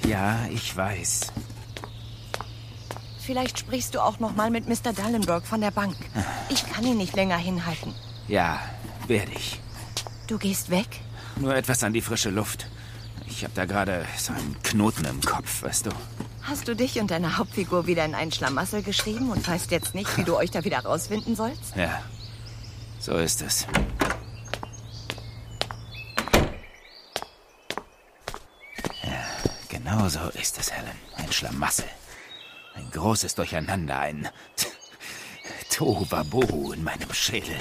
Ja, ich weiß. Vielleicht sprichst du auch noch mal mit Mr. Dallenberg von der Bank. Ich kann ihn nicht länger hinhalten. Ja, werde ich. Du gehst weg? Nur etwas an die frische Luft. Ich habe da gerade so einen Knoten im Kopf, weißt du. Hast du dich und deine Hauptfigur wieder in einen Schlamassel geschrieben und weißt jetzt nicht, wie du euch da wieder rausfinden sollst? Ja, so ist es. Ja, genau so ist es, Helen. Ein Schlamassel. Ein großes Durcheinander, ein Tohuwabohu in meinem Schädel.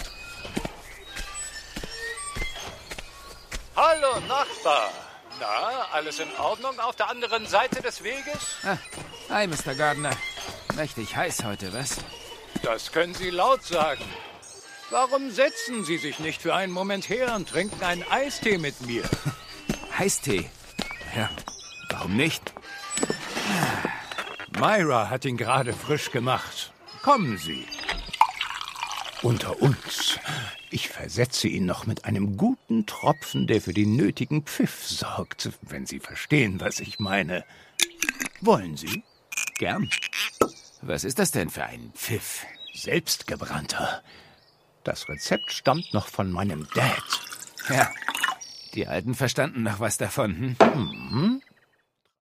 Hallo, Nachbar. Na, alles in Ordnung auf der anderen Seite des Weges? Ah, hi, Mr. Gardner. Mächtig heiß heute, was? Das können Sie laut sagen. Warum setzen Sie sich nicht für einen Moment her und trinken einen Eistee mit mir? Eistee? Ja, warum nicht? Myra hat ihn gerade frisch gemacht. Kommen Sie. Unter uns. Ich versetze ihn noch mit einem guten Tropfen, der für den nötigen Pfiff sorgt, wenn Sie verstehen, was ich meine. Wollen Sie? Gern. Was ist das denn für ein Pfiff? Selbstgebrannter. Das Rezept stammt noch von meinem Dad. Ja, die Alten verstanden noch was davon, hm? Mhm.